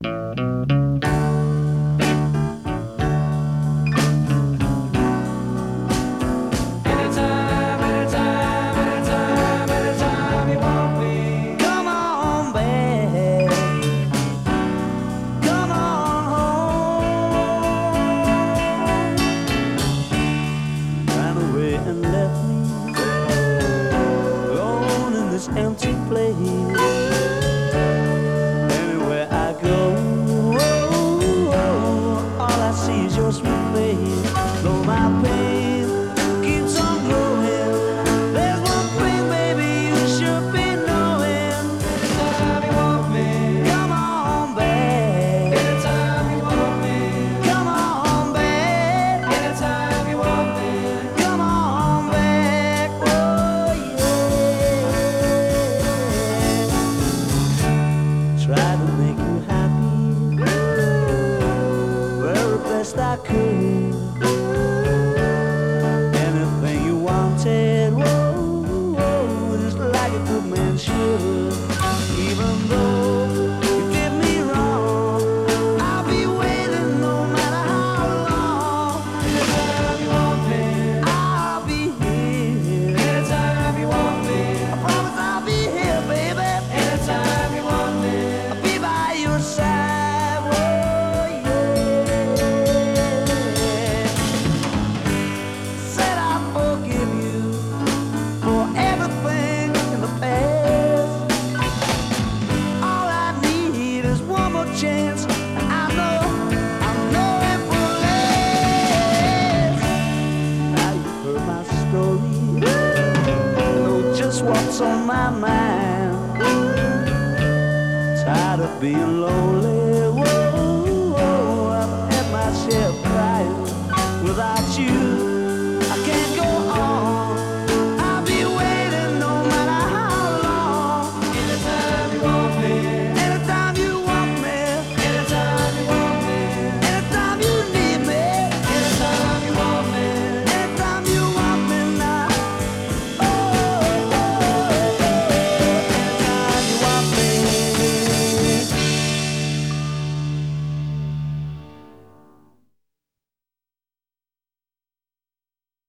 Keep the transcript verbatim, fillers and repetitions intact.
Empty place. Anywhere I go, all I see is your sweet face. Though my pain keeps on growing, there's one thing, baby, you should be knowing. Anytime you want me, come on back. Anytime you want me, come on back. Anytime you want me, come on back. Oh yeah. Try to make you happy, very best I could. Anything you wanted, whoa, whoa, just like a good man should. Even though you did me wrong, I'll be waiting no matter how long. Anytime you want me, I'll be here. Anytime you want me, I promise I'll be here, baby. Anytime you want me, I'll be by your side. Whoa, yeah. Said I'll forgive you for everything in the past. All I need is one more chance, and I know, I know it will last. Now you've heard my story, know just what's on my mind. Tired of being lonely,